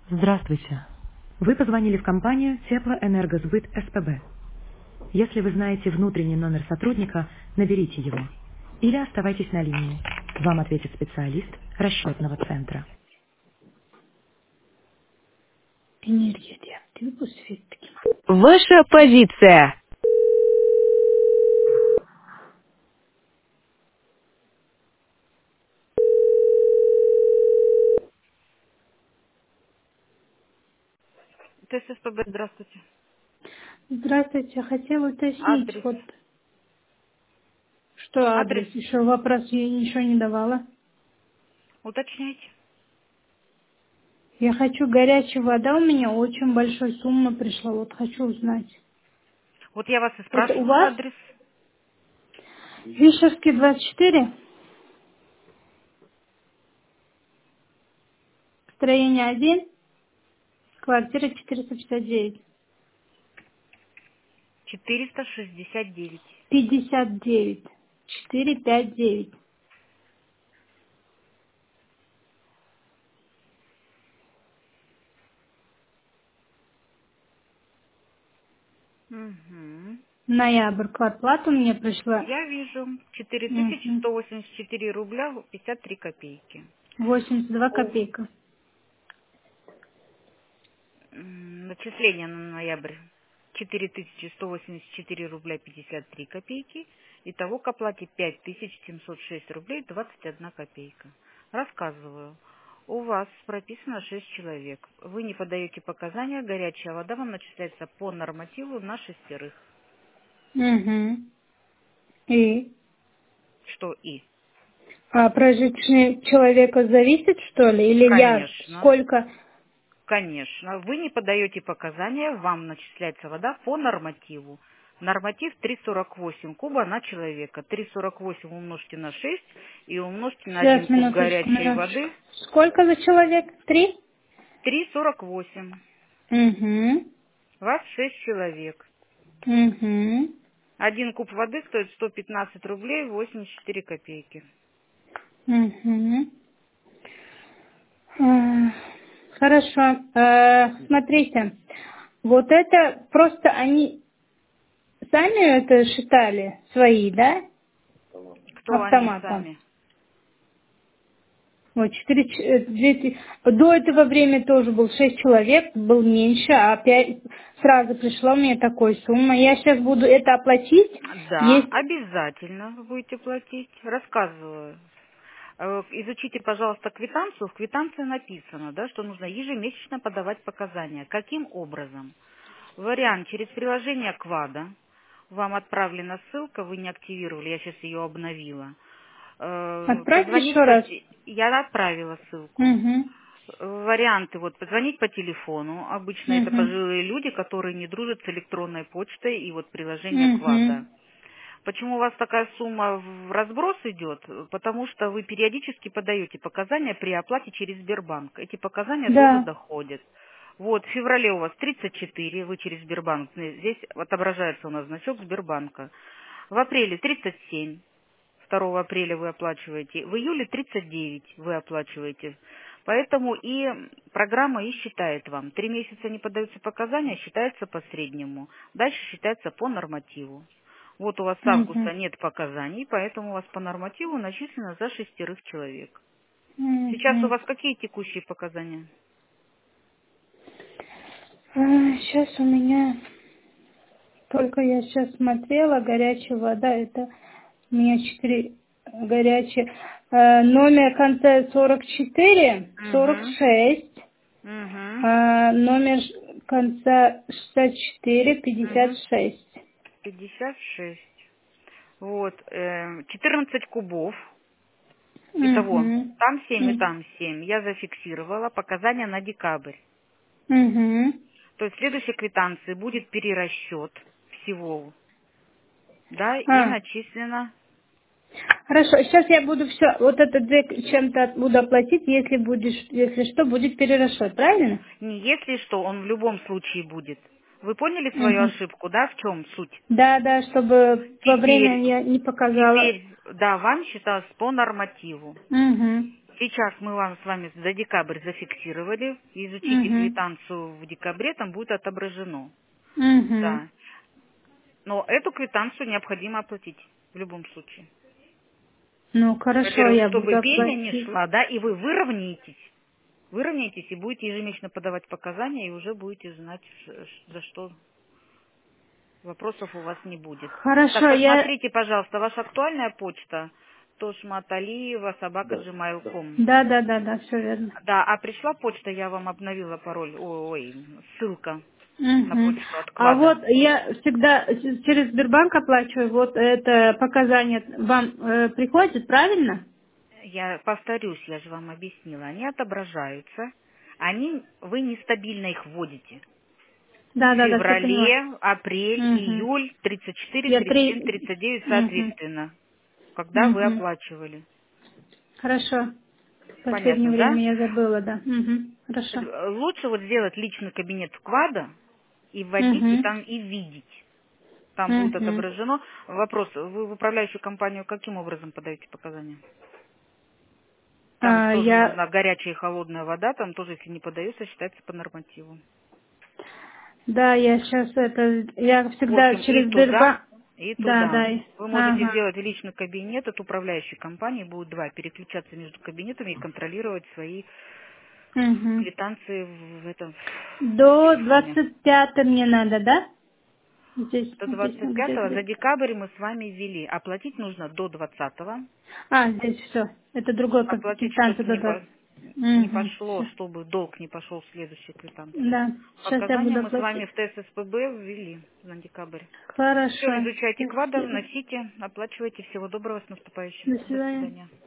Здравствуйте. Вы позвонили в компанию Теплоэнергосбыт СПБ. Если вы знаете внутренний номер сотрудника, наберите его. Или оставайтесь на линии. Вам ответит специалист расчетного центра. Энергия реактиву свет-таки. Ваша позиция. ТССПБ, здравствуйте. Здравствуйте, хотела уточнить, Адрес. вот что Адрес. адрес, еще вопрос я ничего не давала. Уточняйте. Я хочу горячая вода, у меня очень большая сумма пришла, вот хочу узнать. Вот я вас и Это у спрашиваю вас? адрес. Вишерский 24, строение 1, квартира 459. 469. 59. 459. Угу. Ноябрь, квартплата у меня пришла. Я вижу. Угу. 4184 рубля 53 копейки. 82 О, копейка. начисление на ноябрь. 4184 рубля 53 копейки. Итого к оплате 5706 рублей 21 копейка. Рассказываю. У вас прописано 6 человек. Вы не подаете показания, горячая вода вам начисляется по нормативу на шестерых. Угу. И? Что и? А прожиточный человека зависит, что ли? Или я Конечно, сколько? конечно. Вы не подаете показания, вам начисляется вода по нормативу. Норматив 3,48 куба на человека. 3,48 умножьте на 6 и умножьте на 1 Сейчас, куб минуточку, горячей минуточку. воды. Сколько за человек? 3? 3,48. Угу. Вас 6 человек. Угу. 1 куб воды стоит 115 рублей 84 копейки. Угу. Хорошо. Смотрите, вот это просто они сами это считали, свои, да? Кто они Автоматом. сами? Вот, 200. До этого время тоже был 6 человек, был меньше, а опять сразу пришла мне такая сумма. Я сейчас буду это оплатить. Да, Есть. обязательно вы будете платить. Рассказываю. Изучите, пожалуйста, квитанцию. В квитанции написано, да, что нужно ежемесячно подавать показания. Каким образом? Вариант через приложение Квада. Вам отправлена ссылка, вы не активировали, я сейчас ее обновила. Отправьте Позвонить еще по... раз. Я отправила ссылку. Угу. Варианты, вот, позвонить по телефону. Обычно это Угу. пожилые люди, которые не дружат с электронной почтой и вот приложение Угу. Квада. Почему у вас такая сумма в разброс идет? Потому что вы периодически подаете показания при оплате через Сбербанк. Эти показания тоже Да. доходят. Вот, в феврале у вас 34, вы через Сбербанк. Здесь отображается у нас значок Сбербанка. В апреле 37, 2 апреля вы оплачиваете. В июле 39 вы оплачиваете. Поэтому и программа и считает вам. 3 месяца не подаются показания, считается по среднему. Дальше считается по нормативу. Вот у вас с Угу. августа нет показаний, поэтому у вас по нормативу начислено за 6 человек. Сейчас у Угу. вас какие текущие показания? Сейчас у меня, только я сейчас смотрела, горячая вода, это у меня 4 горячие. Номер конца 44, Угу. 46, Угу. номер конца 64, Угу. 56. 56. Вот, 14 кубов. Итого, Угу. там 7 и там 7. Я зафиксировала показания на декабрь. Угу. То есть в следующей квитанции будет перерасчет всего, да, и начислено. Хорошо, сейчас я буду все, вот это чем-то буду оплатить, если что, будет перерасчет, правильно? Не если что, он в любом случае будет. Вы поняли свою Угу. ошибку, да, в чем суть? Да, да, чтобы во время Теперь, я не показала. теперь, да, вам считалось по нормативу. Угу. Сейчас мы вам с вами за декабрь зафиксировали. Изучите квитанцию в декабре, там будет отображено. Да. Но эту квитанцию необходимо оплатить в любом случае. Ну, хорошо, Во-первых, я чтобы буду пеня не оплатить. шла, да, и вы выровняетесь. Выровняетесь и будете ежемесячно подавать показания, и уже будете знать, за что вопросов у вас не будет. Хорошо, Так, посмотрите, пожалуйста, ваша актуальная почта toshmataliyeva@gmail.com. Да, все верно. Да, а пришла почта, я вам обновила пароль, ссылка на почту от А Квада. вот я всегда через Сбербанк оплачиваю, вот это показание вам приходит, правильно? Я повторюсь, я же вам объяснила, они отображаются, вы нестабильно их вводите. Да, В все поняла. феврале, апрель, июль, 34, Я 37, 39 соответственно, когда вы оплачивали. Хорошо. В последнее Понятно, да? время я забыла, да. Хорошо. Лучше вот сделать личный кабинет вклада и вводить, и там и видеть. Там будет отображено. Вопрос, вы в управляющую компанию каким образом подаете показания? Там тоже Я... нужна горячая и холодная вода, там тоже, если не подается, считается по нормативу. Да, я сейчас я В всегда общем, и через туда, Сбербанк... и Да, туда. да. Вы можете сделать личный кабинет от управляющей компании, будет два, переключаться между кабинетами и контролировать свои квитанции в этом До телефоне. 25 мне надо, да? Здесь До написано, где 25-го за здесь. декабрь мы с вами ввели. Оплатить нужно до 20-го. Здесь все. Это другой Оплатить, квитанция чтобы до 20. не пошло, Всё. чтобы долг не пошел в следующей квитанции. Да. Сейчас я Показания буду мы с вами оплатить. в ТССПБ ввели на декабрь. Все, Хорошо. изучайте квадр, Спасибо. носите, оплачивайте. Всего доброго, с наступающим. До До свидания. свидания.